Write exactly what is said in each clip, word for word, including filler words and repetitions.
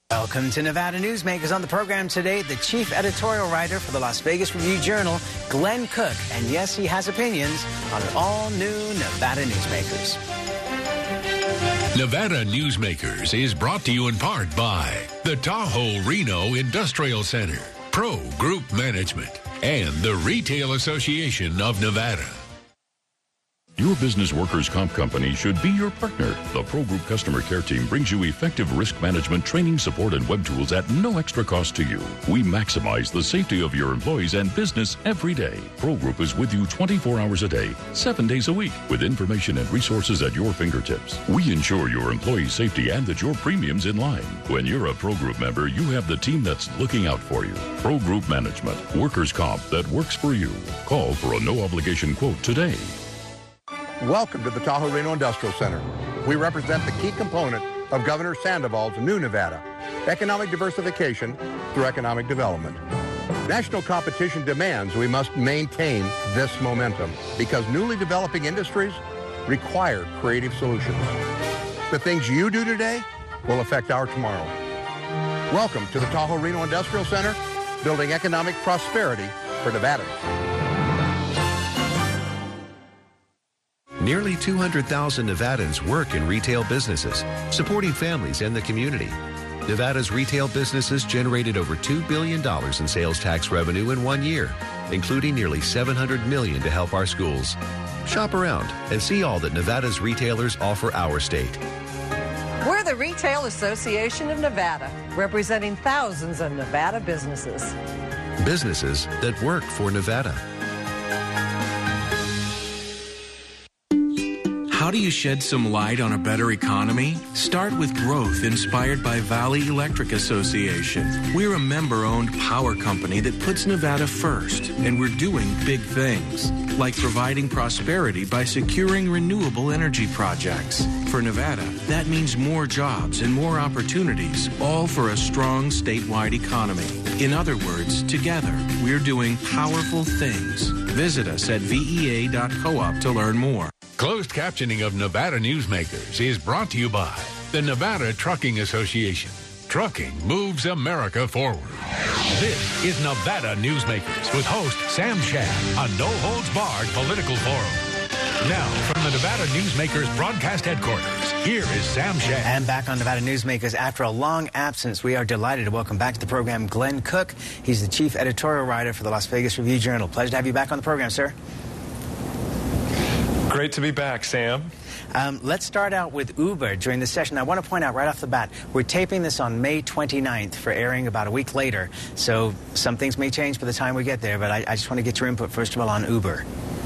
Welcome to Nevada Newsmakers. On the program today, the chief editorial writer for the Las Vegas Review-Journal, Glenn Cook. And yes, he has opinions on an all-new Nevada Newsmakers. Nevada Newsmakers is brought to you in part by the Tahoe Reno Industrial Center, Pro Group Management, and the Retail Association of Nevada. Your business workers' comp company should be your partner. The Pro Group Customer Care Team brings you effective risk management, training, support, and web tools at no extra cost to you. We maximize the safety of your employees and business every day. Pro Group is with you twenty-four hours a day, seven days a week, with information and resources at your fingertips. We ensure your employees' safety and that your premium's in line. When you're a Pro Group member, you have the team that's looking out for you. Pro Group Management, workers' comp that works for you. Call for a no-obligation quote today. Welcome to the Tahoe Reno Industrial Center. We represent the key component of Governor Sandoval's new Nevada, economic diversification through economic development. National competition demands we must maintain this momentum because newly developing industries require creative solutions. The things you do today will affect our tomorrow. Welcome to the Tahoe Reno Industrial Center, building economic prosperity for Nevadans. Nearly two hundred thousand Nevadans work in retail businesses, supporting families and the community. Nevada's retail businesses generated over two billion dollars in sales tax revenue in one year, including nearly seven hundred million dollars to help our schools. Shop around and see all that Nevada's retailers offer our state. We're the Retail Association of Nevada, representing thousands of Nevada businesses. Businesses that work for Nevada. How do you shed some light on a better economy? Start with growth inspired by Valley Electric Association. We're a member-owned power company that puts Nevada first, and we're doing big things, like providing prosperity by securing renewable energy projects. For Nevada, that means more jobs and more opportunities, all for a strong statewide economy. In other words, together, we're doing powerful things. Visit us at V E A dot coop to learn more. Closed captioning of Nevada Newsmakers is brought to you by the Nevada Trucking Association. Trucking moves America forward. This is Nevada Newsmakers with host Sam Shad, a no-holds-barred political forum. Now, from the Nevada Newsmakers broadcast headquarters, here is Sam Shad. And back on Nevada Newsmakers, after a long absence, we are delighted to welcome back to the program Glenn Cook. He's the chief editorial writer for the Las Vegas Review-Journal. Pleasure to have you back on the program, sir. Great to be back, Sam. Um, let's start out with Uber during the session. I want to point out right off the bat, we're taping this on May twenty-ninth for airing about a week later. So some things may change by the time we get there, but I, I just want to get your input, first of all, on Uber.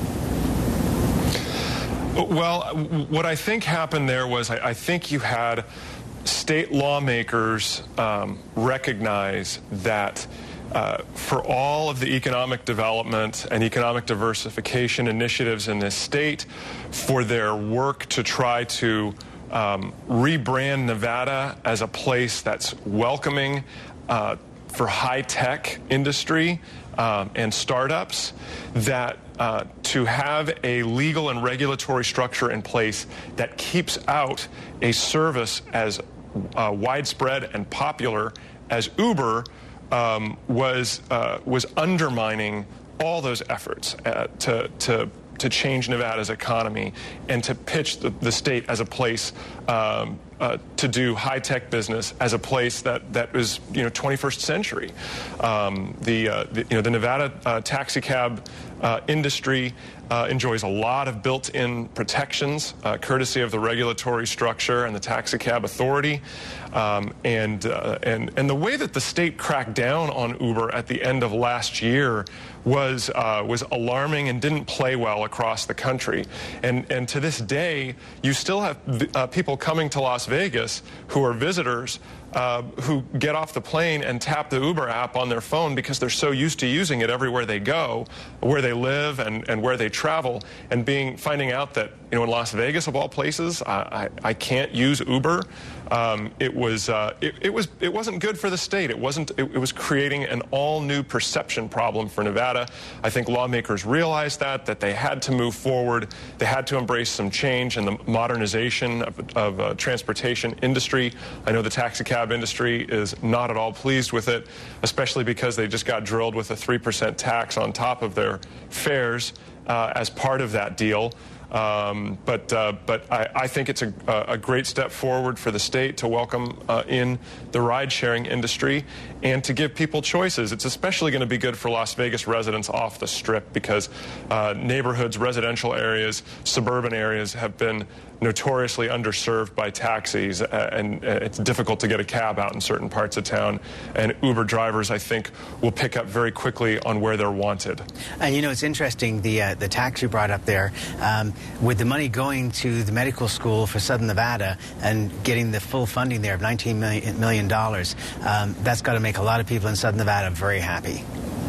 Well, what I think happened there was I, I think you had state lawmakers um, recognize that Uh, for all of the economic development and economic diversification initiatives in this state, for their work to try to um, rebrand Nevada as a place that's welcoming uh, for high-tech industry um, and startups, that uh, to have a legal and regulatory structure in place that keeps out a service as uh, widespread and popular as Uber Um, was uh, was undermining all those efforts uh, to to to change Nevada's economy and to pitch the, the state as a place um, uh, to do high-tech business, as a place that that was you know twenty-first century. Um, the, uh, the you know the Nevada uh, taxi cab uh, industry uh, enjoys a lot of built-in protections, uh, courtesy of the regulatory structure and the taxi cab authority. Um, and, uh, and, and the way that the state cracked down on Uber at the end of last year was, uh, was alarming and didn't play well across the country. And, and to this day, you still have uh, people coming to Las Vegas who are visitors uh, who get off the plane and tap the Uber app on their phone because they're so used to using it everywhere they go, where they live and, and where they travel, and being finding out that, you know, in Las Vegas, of all places, I, I, I can't use Uber. Um, it was uh, it, it was it wasn't good for the state. It wasn't. It, it was creating an all-new perception problem for Nevada. I think lawmakers realized that that they had to move forward. They had to embrace some change in the modernization of, of uh, transportation industry. I know the taxi cab cab industry is not at all pleased with it, especially because they just got drilled with a three percent tax on top of their fares uh, as part of that deal. Um, but uh, but I, I think it's a, a great step forward for the state to welcome uh, in the ride-sharing industry and to give people choices. It's especially going to be good for Las Vegas residents off the Strip because uh, neighborhoods, residential areas, suburban areas have been notoriously underserved by taxis, uh, and uh, it's difficult to get a cab out in certain parts of town. And Uber drivers, I think, will pick up very quickly on where they're wanted. And you know, it's interesting, the uh, the tax you brought up there, um, with the money going to the medical school for Southern Nevada and getting the full funding there of nineteen million dollars, um, that's got to make a lot of people in Southern Nevada very happy.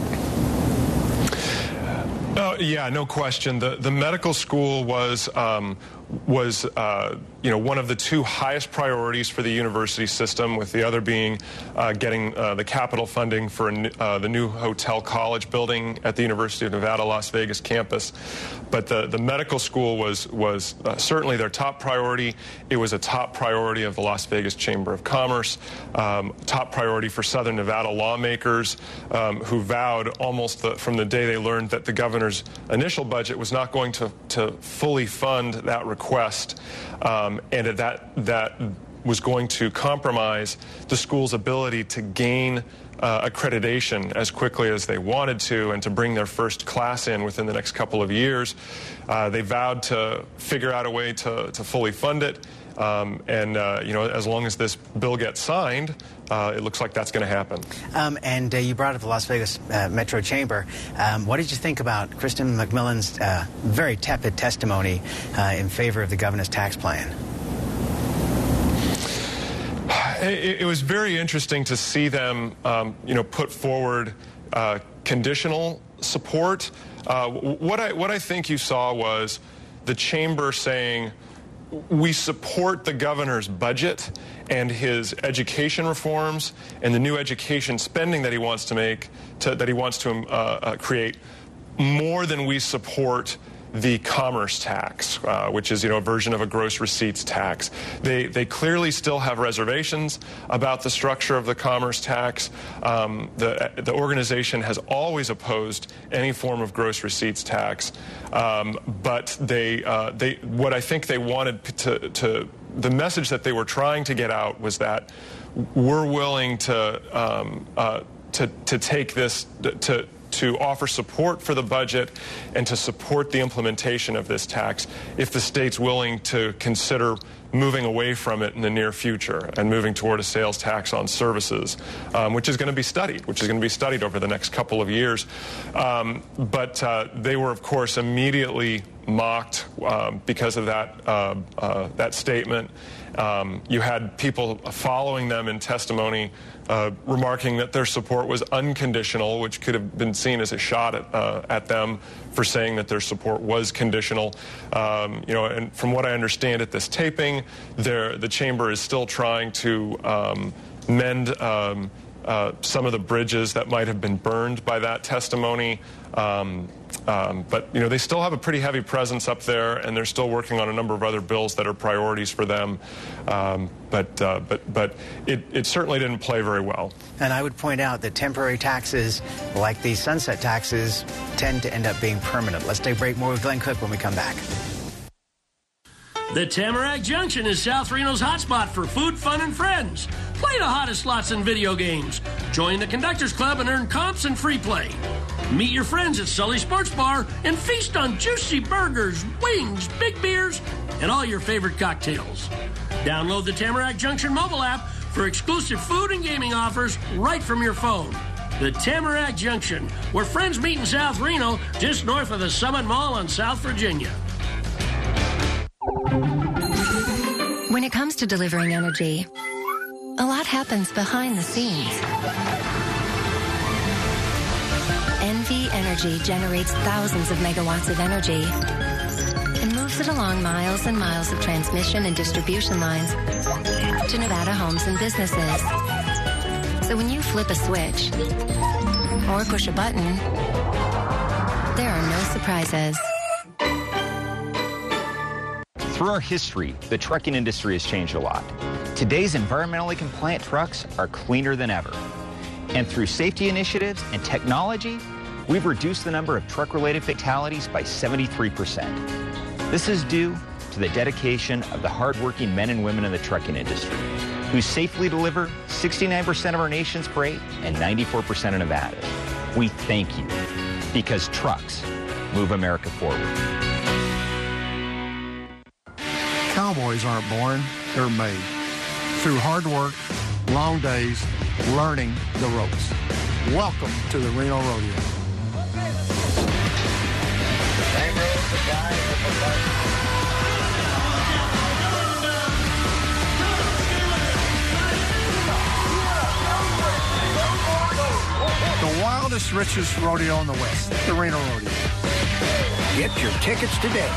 Oh, yeah, no question. The the medical school was um, was uh, you know one of the two highest priorities for the university system, with the other being uh, getting uh, the capital funding for uh, the new hotel college building at the University of Nevada, Las Vegas campus. But the the medical school was was uh, certainly their top priority. It was a top priority of the Las Vegas Chamber of Commerce, um, top priority for Southern Nevada lawmakers um, who vowed almost the, from the day they learned that the governor's initial budget was not going to, to fully fund that request, um, and that that was going to compromise the school's ability to gain uh, accreditation as quickly as they wanted to and to bring their first class in within the next couple of years. Uh, they vowed to figure out a way to, to fully fund it. Um, and, uh, you know, as long as this bill gets signed, uh, it looks like that's going to happen. Um, and uh, you brought up the Las Vegas uh, Metro Chamber. Um, what did you think about Kristen McMillan's uh, very tepid testimony uh, in favor of the governor's tax plan? It, it was very interesting to see them, um, you know, put forward uh, conditional support. Uh, what I what I think you saw was the chamber saying, we support the governor's budget and his education reforms and the new education spending that he wants to make, to, that he wants to uh, uh, create, more than we support the commerce tax, uh, which is, you know, a version of a gross receipts tax. They they clearly still have reservations about the structure of the commerce tax. Um, the the organization has always opposed any form of gross receipts tax, um, but they uh, they what I think they wanted to to the message that they were trying to get out was that we're willing to um, uh, to to take this to. to offer support for the budget and to support the implementation of this tax if the state's willing to consider moving away from it in the near future and moving toward a sales tax on services, um, which is going to be studied, which is going to be studied over the next couple of years. Um, but uh, they were, of course, immediately mocked um, because of that, uh, uh, that statement. Um, you had people following them in testimony uh, remarking that their support was unconditional, which could have been seen as a shot at, uh, at them for saying that their support was conditional. Um, you know, and from what I understand at this taping, the chamber is still trying to um, mend um, uh, some of the bridges that might have been burned by that testimony. Um, Um, but, you know, they still have a pretty heavy presence up there, and they're still working on a number of other bills that are priorities for them. Um, but uh, but but it, it certainly didn't play very well. And I would point out that temporary taxes, like these sunset taxes, tend to end up being permanent. Let's take a break. More with Glenn Cook when we come back. The Tamarack Junction is South Reno's hotspot for food, fun, and friends. Play the hottest slots and video games. Join the Conductors Club and earn comps and free play. Meet your friends at Sully Sports Bar and feast on juicy burgers, wings, big beers, and all your favorite cocktails. Download the Tamarack Junction mobile app for exclusive food and gaming offers right from your phone. The Tamarack Junction, where friends meet in South Reno, just north of the Summit Mall in South Virginia. When it comes to delivering energy, a lot happens behind the scenes. N V Energy generates thousands of megawatts of energy and moves it along miles and miles of transmission and distribution lines to Nevada homes and businesses. So when you flip a switch or push a button, there are no surprises. Through our history, the trucking industry has changed a lot. Today's environmentally compliant trucks are cleaner than ever. And through safety initiatives and technology, we've reduced the number of truck-related fatalities by seventy-three percent. This is due to the dedication of the hardworking men and women in the trucking industry, who safely deliver sixty-nine percent of our nation's freight and ninety-four percent of Nevada's. We thank you, because trucks move America forward. Cowboys aren't born, they're made. Through hard work, long days, learning the ropes. Welcome to the Reno Rodeo. The wildest, richest rodeo in the West, the Reno Rodeo. Get your tickets today.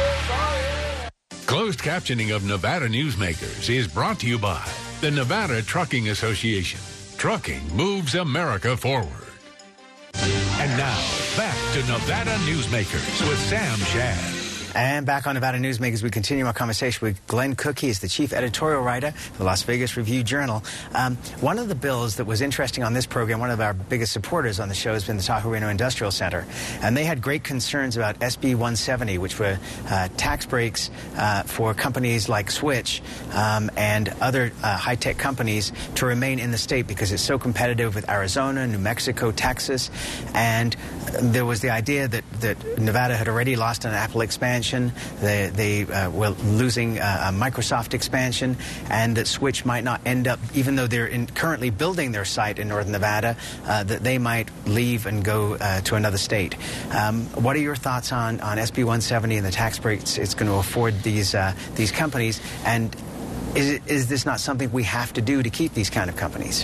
Closed captioning of Nevada Newsmakers is brought to you by the Nevada Trucking Association. Trucking moves America forward. And now, back to Nevada Newsmakers with Sam Shad. And back on Nevada Newsmakers, we continue our conversation with Glenn Cook. He is the chief editorial writer for the Las Vegas Review-Journal. Um, one of the bills that was interesting on this program, one of our biggest supporters on the show has been the Tahoe Reno Industrial Center. And they had great concerns about S B one seventy, which were uh, tax breaks uh, for companies like Switch um, and other uh, high-tech companies to remain in the state because it's so competitive with Arizona, New Mexico, Texas. And there was the idea that, that Nevada had already lost an Apple expansion. They, they uh, were losing uh, a Microsoft expansion, and that Switch might not end up, even though they're in, currently building their site in Northern Nevada, uh, that they might leave and go uh, to another state. Um, what are your thoughts on, on S B one seventy and the tax breaks it's going to afford these, uh, these companies? And is, it, is this not something we have to do to keep these kind of companies?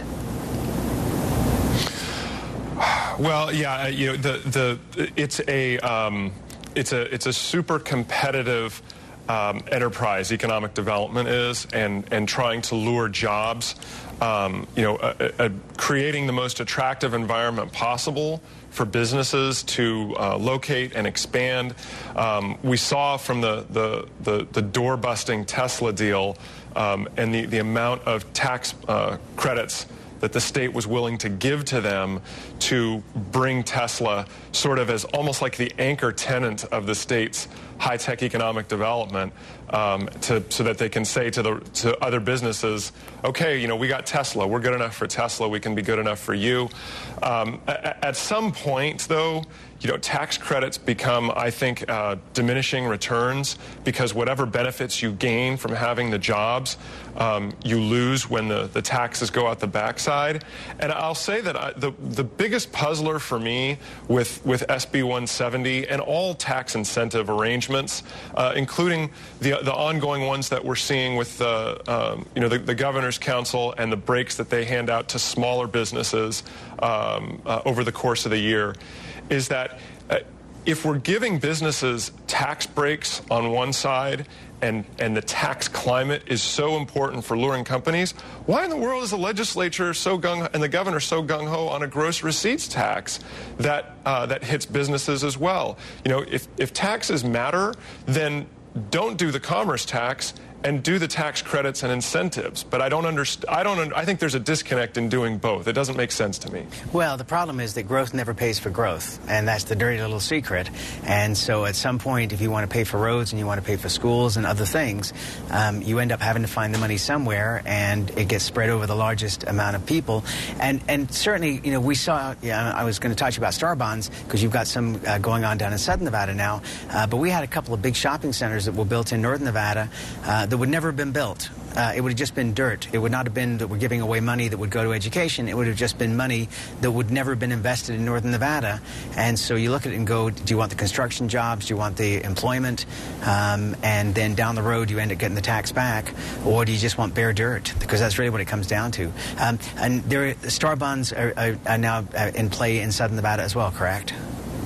Well, yeah, you know, the the it's a um, it's a it's a super competitive um, enterprise. Economic development is, and and trying to lure jobs. Um, you know, uh, uh, creating the most attractive environment possible for businesses to uh, locate and expand. Um, we saw from the the the, the door-busting Tesla deal um, and the the amount of tax uh, credits that the state was willing to give to them to bring Tesla sort of as almost like the anchor tenant of the state's high-tech economic development, um, to, so that they can say to the to other businesses, okay, you know, we got Tesla, we're good enough for Tesla, we can be good enough for you. Um, at, at some point, though, you know, tax credits become, I think, uh, diminishing returns, because whatever benefits you gain from having the jobs, um, you lose when the, the taxes go out the backside. And I'll say that I, the, the biggest puzzler for me with, with S B one seventy and all tax incentive arrangements, uh, including the, the ongoing ones that we're seeing with the, um, you know, the, the Governor's Council and the breaks that they hand out to smaller businesses um, uh, over the course of the year, is that uh, if we're giving businesses tax breaks on one side, and, and the tax climate is so important for luring companies, why in the world is the legislature so gung and the governor so gung-ho on a gross receipts tax that uh, that hits businesses as well? You know, if, if taxes matter, then don't do the commerce tax and do the tax credits and incentives. But I don't understand. I don't. I think there's a disconnect in doing both. It doesn't make sense to me. Well, the problem is that growth never pays for growth, and that's the dirty little secret. And so, at some point, if you want to pay for roads and you want to pay for schools and other things, um, you end up having to find the money somewhere, and it gets spread over the largest amount of people. And and certainly, you know, we saw. Yeah, I was going to talk to you about Star Bonds because you've got some uh, going on down in Southern Nevada now. Uh, but we had a couple of big shopping centers that were built in Northern Nevada. Uh, that would never have been built. Uh, it would have just been dirt. It would not have been that we're giving away money that would go to education. It would have just been money that would never have been invested in Northern Nevada. And so you look at it and go, do you want the construction jobs? Do you want the employment? Um, and then down the road, you end up getting the tax back. Or do you just want bare dirt? Because that's really what it comes down to. Um, and there, Star Bonds are, are, are now in play in Southern Nevada as well, correct?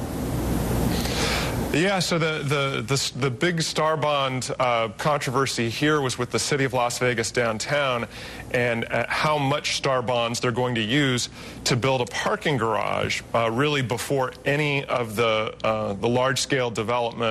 Yeah, so the the the, the big Star Bond uh, controversy here was with the city of Las Vegas downtown, and uh, how much Star Bonds they're going to use to build a parking garage, uh, really before any of the uh, the large-scale development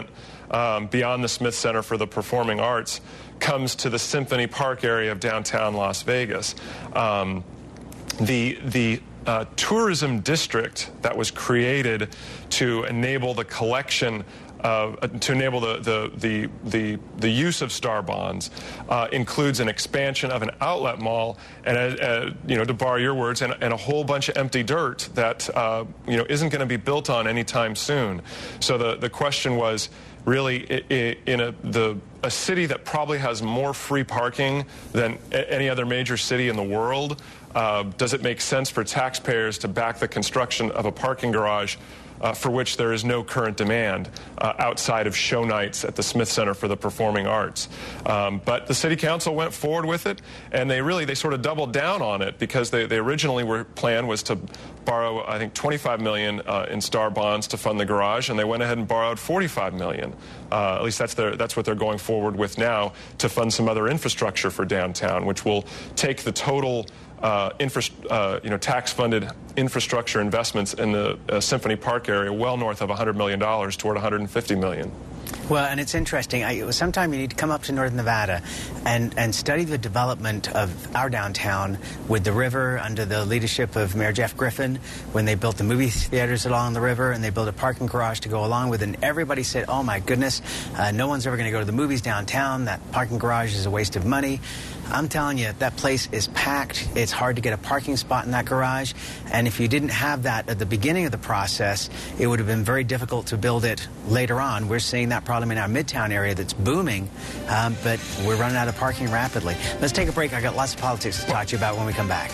um, beyond the Smith Center for the Performing Arts comes to the Symphony Park area of downtown Las Vegas. Um, the the uh, tourism district that was created to enable the collection Uh, to enable the, the, the, the, the use of Star bonds uh, includes an expansion of an outlet mall and, uh, uh, you know, to borrow your words, and, and a whole bunch of empty dirt that, uh, you know, isn't going to be built on anytime soon. So the, the question was really in a, the, a city that probably has more free parking than any other major city in the world, uh, does it make sense for taxpayers to back the construction of a parking garage Uh, for which there is no current demand uh, outside of show nights at the Smith Center for the Performing Arts. Um, but the City Council went forward with it, and they really, they sort of doubled down on it, because they, they originally were plan was to borrow, I think, twenty-five million dollars uh, in Star bonds to fund the garage, and they went ahead and borrowed forty-five million dollars. Uh, at least that's, their, that's what they're going forward with now, to fund some other infrastructure for downtown, which will take the total Uh, infra, uh, you know, tax-funded infrastructure investments in the uh, Symphony Park area well north of one hundred million dollars toward one hundred fifty million dollars. Well, and it's interesting. I, sometime you need to come up to Northern Nevada and, and study the development of our downtown with the river under the leadership of Mayor Jeff Griffin, when they built the movie theaters along the river and they built a parking garage to go along with it. And everybody said, oh, my goodness, uh, no one's ever going to go to the movies downtown. That parking garage is a waste of money. I'm telling you, that place is packed. It's hard to get a parking spot in that garage. And if you didn't have that at the beginning of the process, it would have been very difficult to build it later on. We're seeing that problem in our Midtown area that's booming, um, but we're running out of parking rapidly. Let's take a break. I got lots of politics to talk to you about when we come back.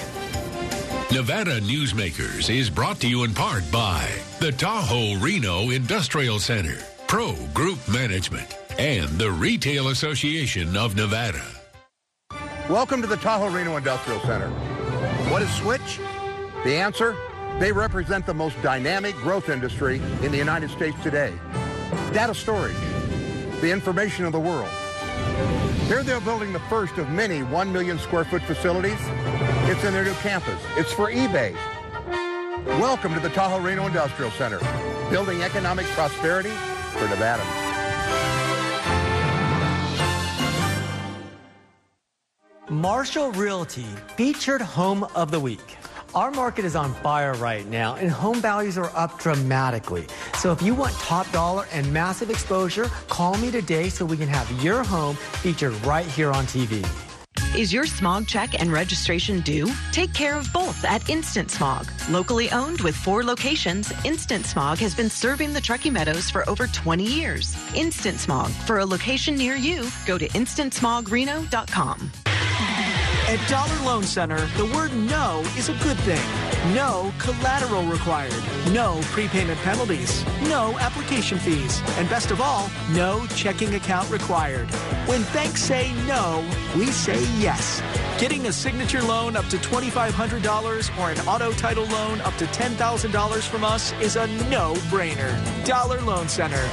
Nevada Newsmakers is brought to you in part by the Tahoe Reno Industrial Center, Pro Group Management, and the Retail Association of Nevada. Welcome to the Tahoe Reno Industrial Center. What is Switch? The answer? They represent the most dynamic growth industry in the United States today. Data storage, the information of the world. Here they're building the first of many one million square foot facilities. It's in their new campus. It's for eBay. Welcome to the Tahoe Reno Industrial Center, building economic prosperity for Nevada. Marshall Realty, featured home of the week. Our market is on fire right now, and home values are up dramatically. So if you want top dollar and massive exposure, call me today so we can have your home featured right here on T V. Is your smog check and registration due? Take care of both at Instant Smog. Locally owned with four locations, Instant Smog has been serving the Truckee Meadows for over twenty years. Instant Smog. For a location near you, go to instant smog reno dot com. At Dollar Loan Center, the word no is a good thing. No collateral required. No prepayment penalties. No application fees. And best of all, no checking account required. When banks say no, we say yes. Getting a signature loan up to twenty-five hundred dollars or an auto title loan up to ten thousand dollars from us is a no-brainer. Dollar Loan Center.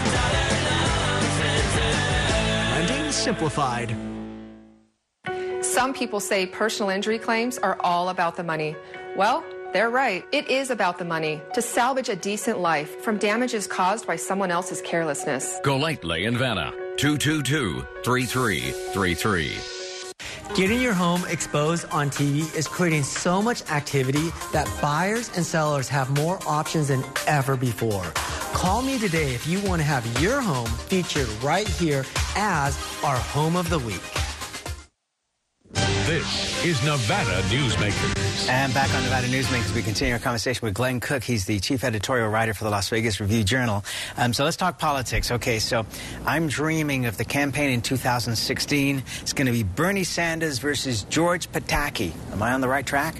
Lending simplified. Some people say personal injury claims are all about the money. Well, they're right. It is about the money to salvage a decent life from damages caused by someone else's carelessness. Golightly in Vanna, two two two, three three three three. Getting your home exposed on T V is creating so much activity that buyers and sellers have more options than ever before. Call me today if you want to have your home featured right here as our home of the week. This is Nevada Newsmakers. And back on Nevada Newsmakers, we continue our conversation with Glenn Cook. He's the chief editorial writer for the Las Vegas Review-Journal. Um, so let's talk politics. Okay, so I'm dreaming of the campaign in two thousand sixteen. It's going to be Bernie Sanders versus George Pataki. Am I on the right track?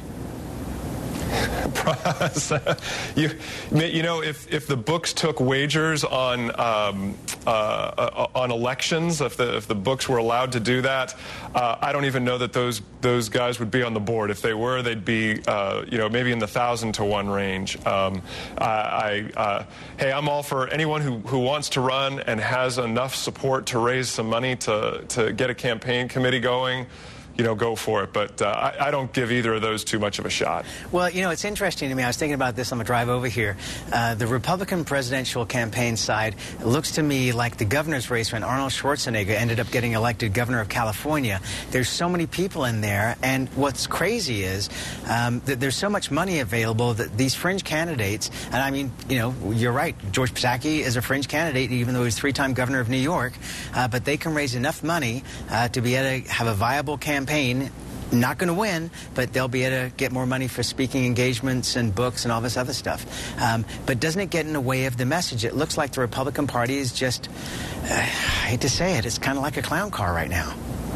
you, you know, if, if the books took wagers on um, uh, on elections, if the if the books were allowed to do that, uh, I don't even know that those those guys would be on the board. If they were, they'd be uh, you know maybe in the thousand to one range. Um, I, I uh, hey, I'm all for anyone who who wants to run and has enough support to raise some money to to get a campaign committee going. you know, go for it. But uh, I, I don't give either of those too much of a shot. Well, you know, it's interesting to me. I was thinking about this on the drive over here. Uh, the Republican presidential campaign side looks to me like the governor's race when Arnold Schwarzenegger ended up getting elected governor of California. There's so many people in there, and what's crazy is um, that there's so much money available that these fringe candidates, and I mean, you know, you're right, George Psaki is a fringe candidate, even though he's three-time governor of New York, uh, but they can raise enough money uh, to be able to have a viable campaign. Not going to win, but they'll be able to get more money for speaking engagements and books and all this other stuff. Um, but doesn't it get in the way of the message? It looks like the Republican Party is just, uh, I hate to say it, it's kind of like a clown car right now.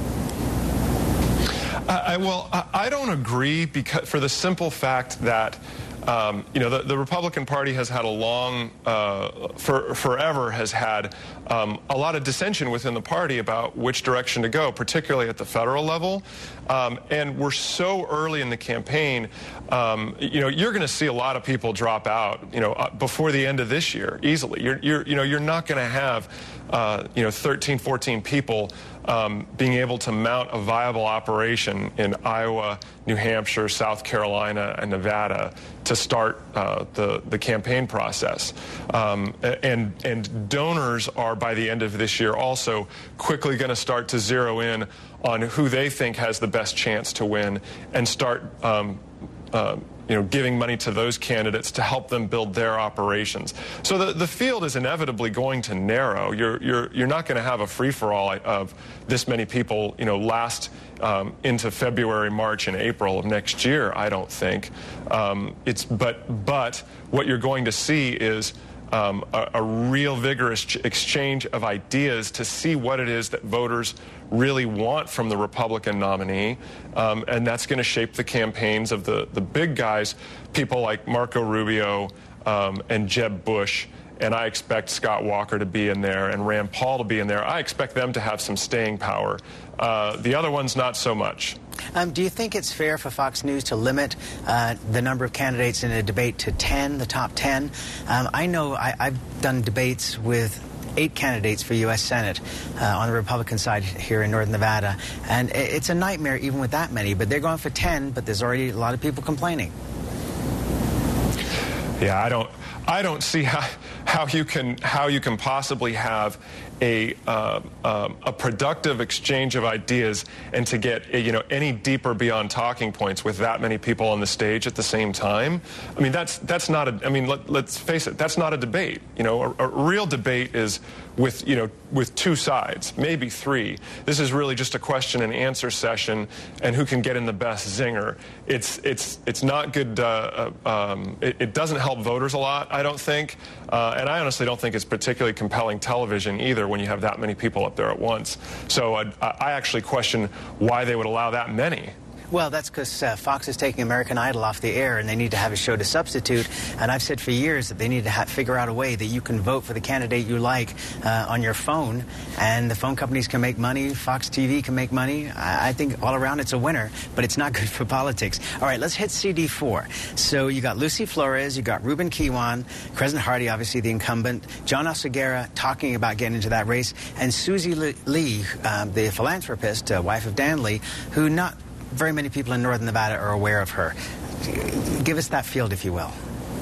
Uh, I, well, I, I don't agree because for the simple fact that Um, you know, the, the Republican Party has had a long, uh, for, forever has had um, a lot of dissension within the party about which direction to go, particularly at the federal level. Um, and we're so early in the campaign, um, you know, you're going to see a lot of people drop out, you know, uh, before the end of this year, easily. You're, you're, you know, you're not going to have, uh, you know, thirteen, fourteen people Um, being able to mount a viable operation in Iowa, New Hampshire, South Carolina, and Nevada to start uh, the, the campaign process. Um, and, and donors are, by the end of this year, also quickly going to start to zero in on who they think has the best chance to win and start um, uh, you know, giving money to those candidates to help them build their operations. So the, the field is inevitably going to narrow. You're, you're, you're not going to have a free-for-all of this many people, you know, last um, into February, March, and April of next year, I don't think. Um, it's, but, but what you're going to see is Um, a, a real vigorous ch exchange of ideas to see what it is that voters really want from the Republican nominee, um, and that's going to shape the campaigns of the, the big guys, people like Marco Rubio um, and Jeb Bush, and I expect Scott Walker to be in there and Rand Paul to be in there. I expect them to have some staying power. Uh, the other ones, not so much. Um, do you think it's fair for Fox News to limit uh, the number of candidates in a debate to ten, the top ten? Um, I know I, I've done debates with eight candidates for U S Senate uh, on the Republican side here in Northern Nevada, and it's a nightmare even with that many, but they're going for ten, but there's already a lot of people complaining. Yeah, I don't, I don't see how, how you can, how you can possibly have a uh, um, a productive exchange of ideas and to get you know any deeper beyond talking points with that many people on the stage at the same time. I mean, that's that's not a. I mean, let, let's face it, that's not a debate. You know, a, a real debate is with you know with two sides, maybe three. This is really just a question and answer session, and who can get in the best zinger. It's it's it's not good. Uh, um, it, it doesn't help voters a lot, I don't think, uh, and I honestly don't think it's particularly compelling television either when you have that many people up there at once. So uh, I actually question why they would allow that many. Well, that's because uh, Fox is taking American Idol off the air, and they need to have a show to substitute. And I've said for years that they need to ha figure out a way that you can vote for the candidate you like uh, on your phone, and the phone companies can make money, Fox T V can make money. I, I think all around it's a winner, but it's not good for politics. All right, let's hit C D four. So you got Lucy Flores, you got Ruben Kiwan, Crescent Hardy, obviously the incumbent, John Oseguera talking about getting into that race, and Susie Lee, uh, the philanthropist, uh, wife of Dan Lee, who not very many people in Northern Nevada are aware of her. Give us that field, if you will.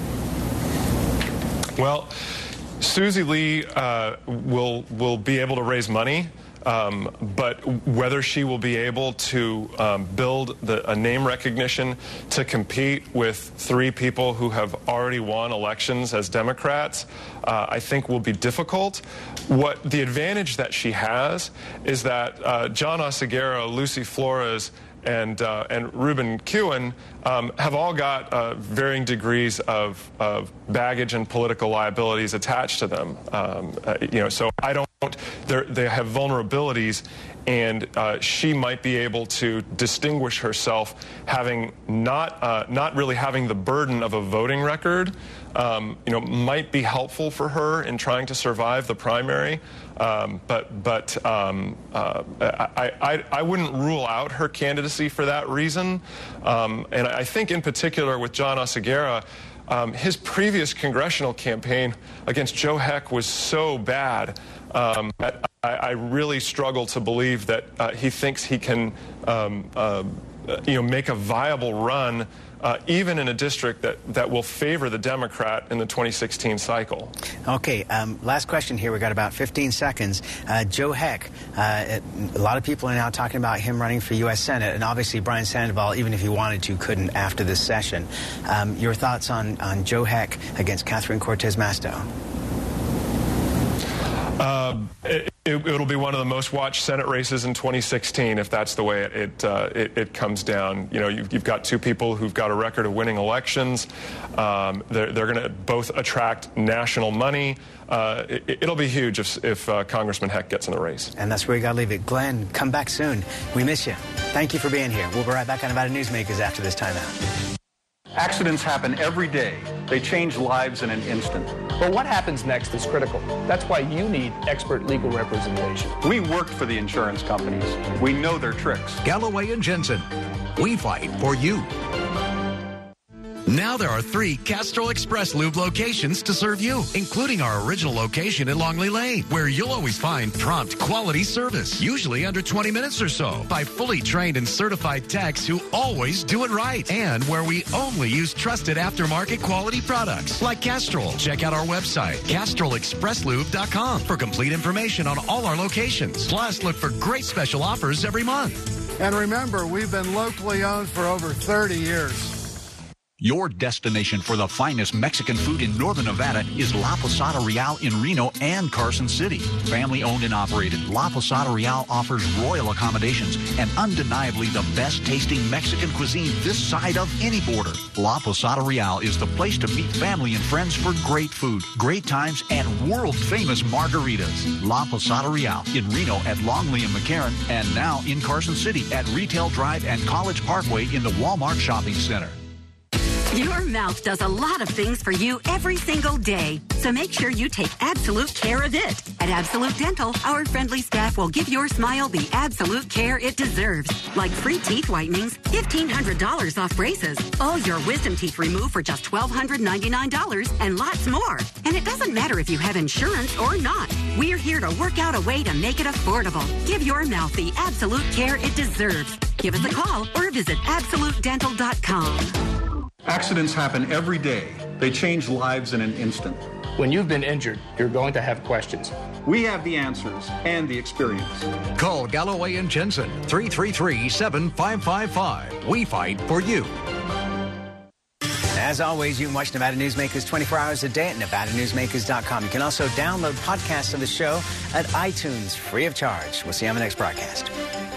Well, Susie Lee uh, will will be able to raise money, um, but whether she will be able to um, build the, a name recognition to compete with three people who have already won elections as Democrats, uh, I think will be difficult. What the advantage that she has is that uh, John Oseguera, Lucy Flores, and uh, and Ruben Kiwan um, have all got uh, varying degrees of, of baggage and political liabilities attached to them. Um, uh, you know, so I don't. They have vulnerabilities, and uh, she might be able to distinguish herself, having not uh, not really having the burden of a voting record. Um, you know, might be helpful for her in trying to survive the primary. Um, but but um, uh, I, I, I wouldn't rule out her candidacy for that reason. Um, and I think in particular with John Oseguera, um, his previous congressional campaign against Joe Heck was so bad um, that I, I really struggle to believe that uh, he thinks he can, um, uh, you know, make a viable run Uh, even in a district that, that will favor the Democrat in the twenty sixteen cycle. Okay, um, last question here. We've got about fifteen seconds. Uh, Joe Heck, uh, a lot of people are now talking about him running for U S Senate, and obviously Brian Sandoval, even if he wanted to, couldn't after this session. Um, your thoughts on, on Joe Heck against Catherine Cortez Masto? Uh, it, it, it'll be one of the most watched Senate races in twenty sixteen if that's the way it it, uh, it, it comes down. You know, you've, you've got two people who've got a record of winning elections. Um, they're they're going to both attract national money. Uh, it, it'll be huge if, if uh, Congressman Heck gets in the race. And that's where you got to leave it. Glenn, come back soon. We miss you. Thank you for being here. We'll be right back on Nevada Newsmakers after this timeout. Accidents happen every day. They change lives in an instant. But what happens next is critical. That's why you need expert legal representation. We worked for the insurance companies. We know their tricks. Galloway and Jensen, we fight for you. Now there are three Castrol Express Lube locations to serve you, including our original location in Longley Lane, where you'll always find prompt quality service, usually under twenty minutes or so, by fully trained and certified techs who always do it right, and where we only use trusted aftermarket quality products like Castrol. Check out our website, castrol express lube dot com, for complete information on all our locations. Plus, look for great special offers every month. And remember, we've been locally owned for over thirty years. Your destination for the finest Mexican food in Northern Nevada is La Posada Real in Reno and Carson City. Family owned and operated, La Posada Real offers royal accommodations and undeniably the best tasting Mexican cuisine this side of any border. La Posada Real is the place to meet family and friends for great food, great times, and world famous margaritas. La Posada Real in Reno at Longley and McCarran, and now in Carson City at Retail Drive and College Parkway in the Walmart Shopping Center. Your mouth does a lot of things for you every single day, so make sure you take absolute care of it. At Absolute Dental, our friendly staff will give your smile the absolute care it deserves, like free teeth whitenings, fifteen hundred dollars off braces, all your wisdom teeth removed for just twelve ninety-nine dollars, and lots more. And it doesn't matter if you have insurance or not. We're here to work out a way to make it affordable. Give your mouth the absolute care it deserves. Give us a call or visit absolute dental dot com. Accidents happen every day. They change lives in an instant. When you've been injured, you're going to have questions. We have the answers and the experience. Call Galloway and Jensen, three three three, seven five five five. We fight for you. As always, you can watch Nevada Newsmakers twenty-four hours a day at nevada newsmakers dot com. You can also download podcasts of the show at iTunes free of charge. We'll see you on the next broadcast.